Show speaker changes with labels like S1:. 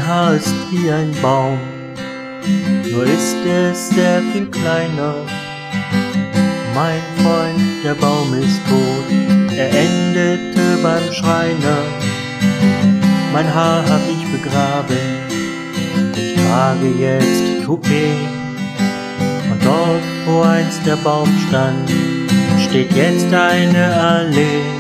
S1: Haar ist wie ein Baum, nur ist es sehr viel kleiner. Mein Freund, der Baum ist tot, er endete beim Schreiner. Mein Haar hab ich begraben, ich trage jetzt Toupet. Und dort, wo einst der Baum stand, steht jetzt eine Allee.